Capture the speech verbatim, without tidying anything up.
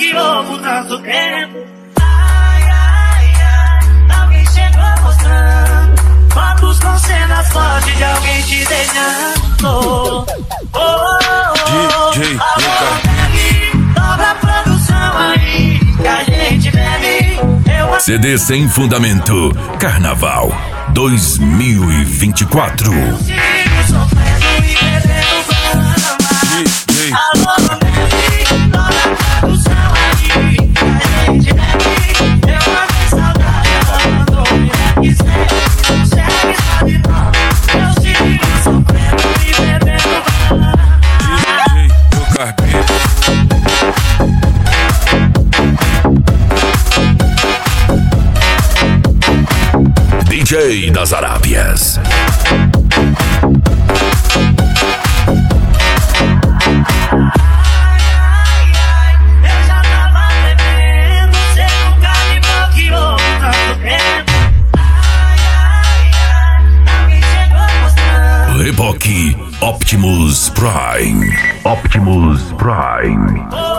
bloqueou por tanto tempo. Ai, ai, ai, alguém chegou mostrando fotos com cenas fortes de alguém te deixando. Oh, oh, D J Luca, dobra a produção aí que a gente bebe. Eu... C D Sem Fundamento Carnaval dois mil e vinte e quatro. Eu sigo sofrendo e bebendo fama. D J Alô, baby, dobra a produção aí que a gente bebe. Eu mandei saudade, ela mandou me requiser. Segue só de novo. Eu sigo sofrendo e bebendo fama. D J das Arábias. Eu já tava bebendo, cê nunca me bloqueou por tanto tempo. Ai, ai, ai, alguém chegou mostrando. Reboque Optimus Prime. Optimus Prime. Oh,